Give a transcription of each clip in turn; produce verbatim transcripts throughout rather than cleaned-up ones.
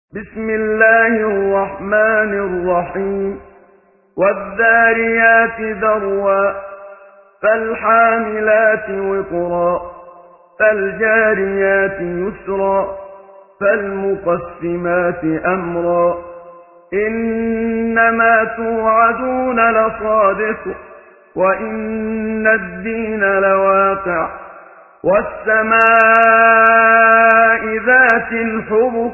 بسم الله الرحمن الرحيم والذاريات ذروا فالحاملات وقرا فالجاريات يسرا فالمقسمات أمرا إنما توعدون لصادق وإن الدين لواقع والسماء ذات الحبك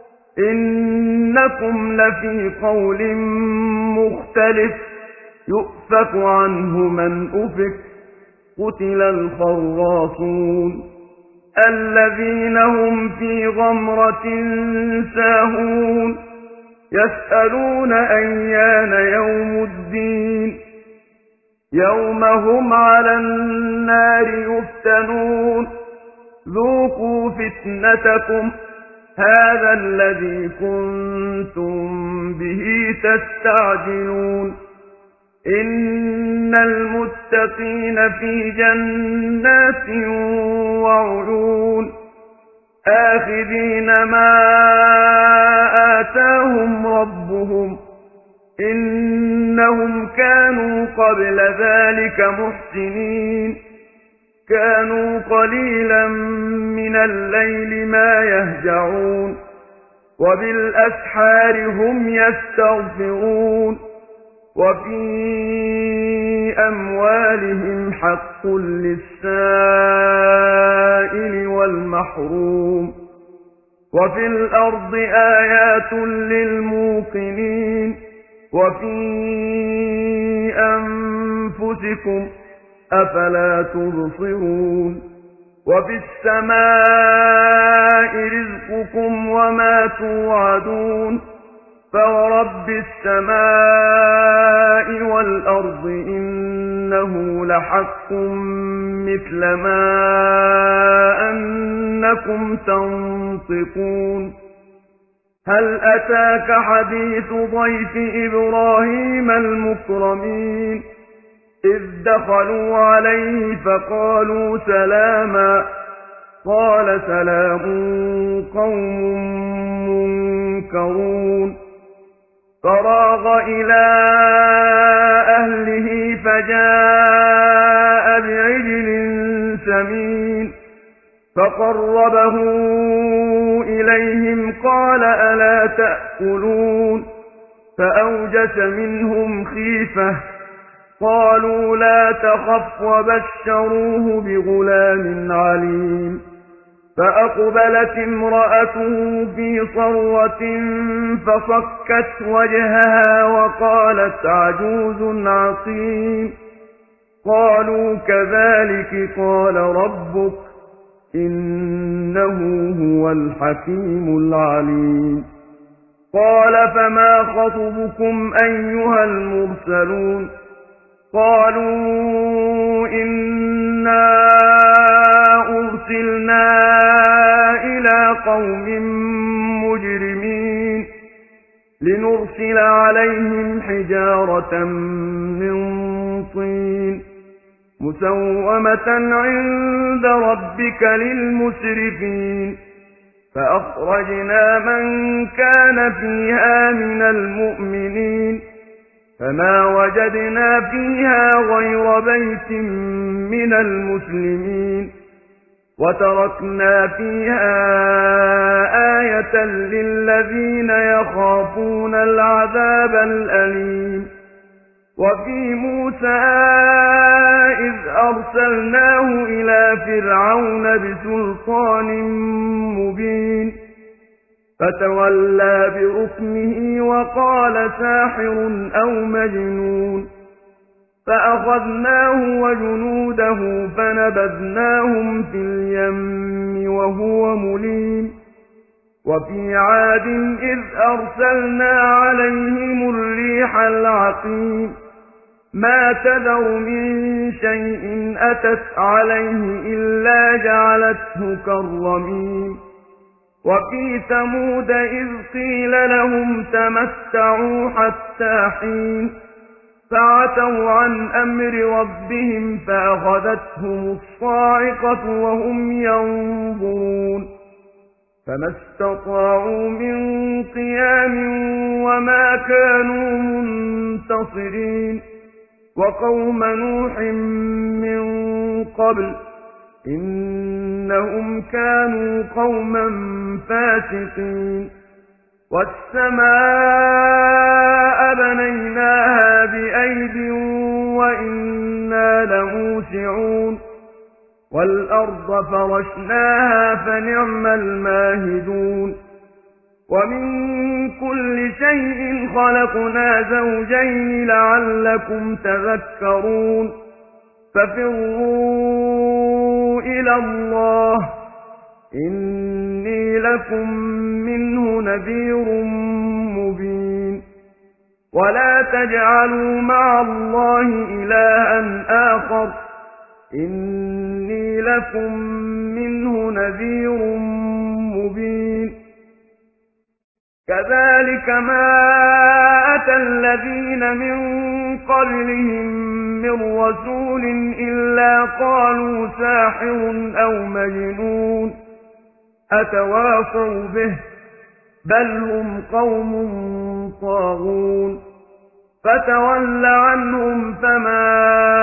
إنكم لفي قول مختلف يؤفك عنه من أفك قتل الخراصون الذين هم في غمرة ساهون يسألون أيان يوم الدين يوم هم على النار يفتنون ذوقوا فتنتكم هذا الذي كنتم به تستعجلون إن المتقين في جنات وعيون آخذين ما آتاهم ربهم إنهم كانوا قبل ذلك محسنين كانوا قليلا من الليل ما يهجعون وبالأسحار هم يستغفرون وفي أموالهم حق للسائل والمحروم وفي الأرض آيات للموقنين وفي أنفسكم أفلا تبصرون وفي السماء رزقكم وما توعدون فورب السماء والأرض إنه لحق مثل ما أنكم تنطقون هل أتاك حديث ضيف إبراهيم المكرمين إذ دخلوا عليه فقالوا سلاما قال سلام قوم منكرون فراغ إلى أهله فجاء بعجل سمين فقربه إليهم قال ألا تأكلون فأوجس منهم خيفة قالوا لا تخف وبشروه بغلام عليم فأقبلت امرأته في صرة فصكت وجهها وقالت عجوز عقيم قالوا كذلك قال ربك إنه هو الحكيم العليم قال فما خطبكم أيها المرسلون قالوا إنا أرسلنا إلى قوم مجرمين لنرسل عليهم حجارة من طين مسومة عند ربك للمسرفين فأخرجنا من كان فيها من المؤمنين فما وجدنا فيها غير بيت من المسلمين وتركنا فيها آية للذين يخافون العذاب الأليم وفي موسى إذ أرسلناه إلى فرعون بسلطان مبين فتولى بركنه وقال ساحر أو مجنون فأخذناه وجنوده فنبذناهم في اليم وهو مليم وفي عاد إذ أرسلنا عليهم الريح العقيم ما تذر من شيء أتت عليه إلا جعلته كالرميم وفي ثمود إذ قيل لهم تمتعوا حتى حين فعتوا عن أمر ربهم فأخذتهم الصاعقة وهم ينظرون فما استطاعوا من قيام وما كانوا منتصرين وقوم نوح من قبل إنهم كانوا قوما فاسقين والسماء بنيناها بأيد وإنا لموسعون والأرض فرشناها فنعم الماهدون ومن كل شيء خلقنا زوجين لعلكم تذكرون ففروا إلى الله إني لكم منه نذير مبين ولا تجعلوا مع الله إلها آخر إني لكم منه نذير مبين كذلك ما أتى الذين من قبلهم من رسول إلا قالوا ساحر أو مجنون أتواصوا به بل هم قوم طاغون فتول عنهم فما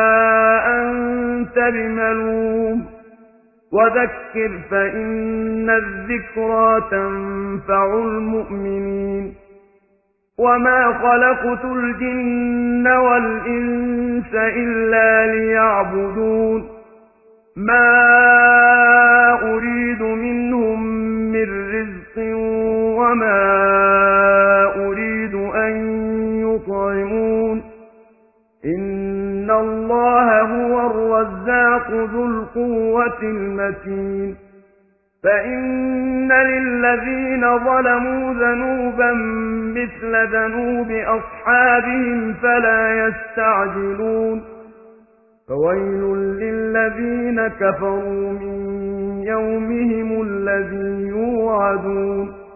أنت بملوم وذكر فإن الذكرى تنفع المؤمنين وما خلقت الجن والإنس إلا ليعبدون ما أريد منهم من رزق وما أريد أن يطعمون إن الله هو الرزاق ذو القوة المتين فإن للذين ظلموا ذنوبا مثل ذنوب أصحابهم فلا يستعجلون فويل للذين كفروا من يومهم الذي يوعدون